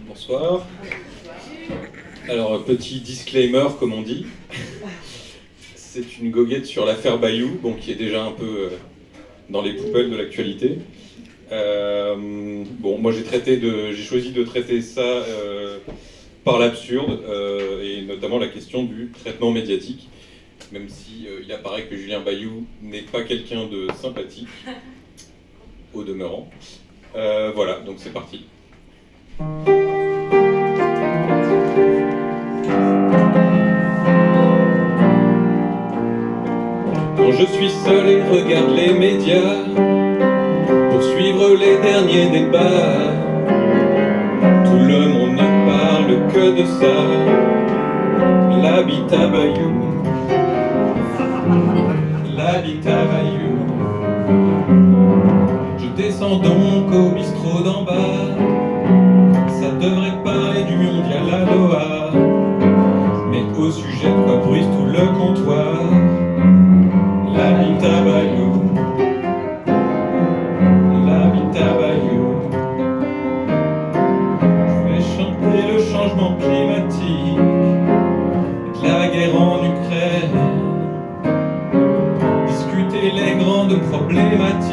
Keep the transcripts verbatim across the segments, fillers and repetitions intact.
Bonsoir. Alors, petit disclaimer, comme on dit. C'est une goguette sur l'affaire Bayou, bon, qui est déjà un peu euh, dans les poubelles de l'actualité. Euh, bon, moi j'ai traité de, j'ai choisi de traiter ça euh, par l'absurde, euh, et notamment la question du traitement médiatique, même si euh, il apparaît que Julien Bayou n'est pas quelqu'un de sympathique, au demeurant. Euh, voilà, donc c'est parti. Quand je suis seul et regarde les médias pour suivre les derniers débats, tout le monde ne parle que de ça, l'habitat Bayou, l'habitat Bayou. Je descends donc au bistrot d'en bas, ça devrait parler du mondial à Doha, mais au sujet de quoi bruise tout le comptoir, l'habitat Bayou, l'habitat Bayou. Je voulais chanter le changement climatique, de la guerre en Ukraine, discuter les grandes problématiques.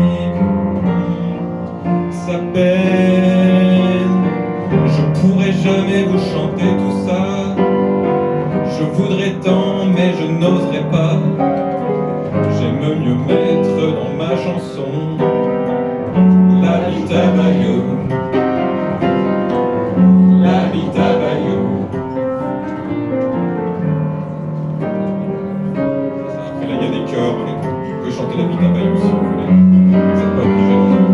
Ça peine, je pourrais jamais vous chanter tout ça. Je voudrais tant, mais je n'oserais pas. J'aime mieux mettre dans ma chanson l'habitat Bayou, l'habitat Bayou. Après là il y a des chœurs, vous pouvez chanter l'habitat Bayou si vous voulez, vous n'êtes pas obligé.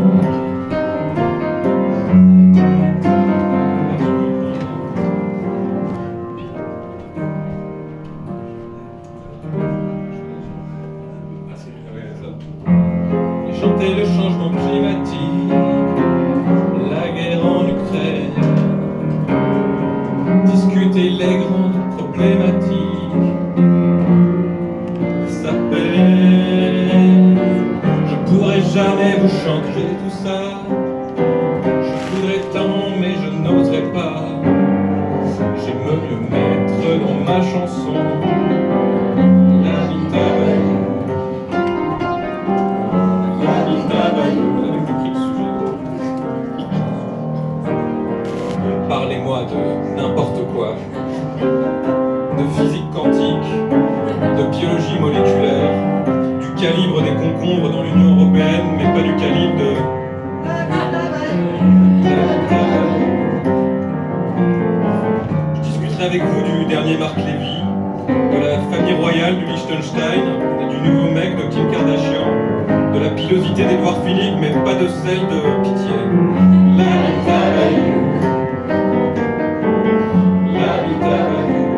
Chanter le changement climatique, la guerre en Ukraine, discuter les grandes problématiques. Ça peine, je pourrais jamais vous chanter tout ça. Je voudrais tant, mais je n'oserais pas. J'aime mieux mettre dans ma chanson l'habitat Bayou. Parlez-moi de n'importe quoi, de physique quantique, de biologie moléculaire, du calibre des concombres dans l'Union européenne, mais pas du calibre de... Je discuterai avec vous du dernier Marc Lévy, de la famille royale du Liechtenstein, et du nouveau mec de Kim Kardashian, de la pilosité d'Édouard Philippe, mais pas de celle de Pitié. L'habitat Bayou, l'habitat Bayou.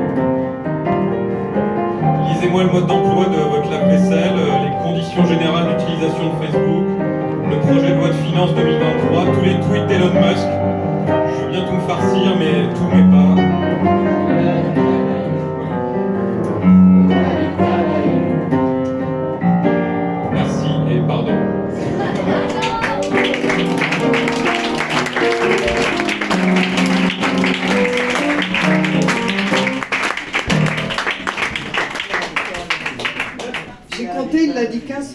Lisez-moi le mode d'emploi de votre lave-vaisselle, les conditions générales d'utilisation de Facebook, le projet de loi de finances deux mille vingt-trois, tous les tweets d'Elon Musk. Je veux bien tout me farcir, mais tout mais pas.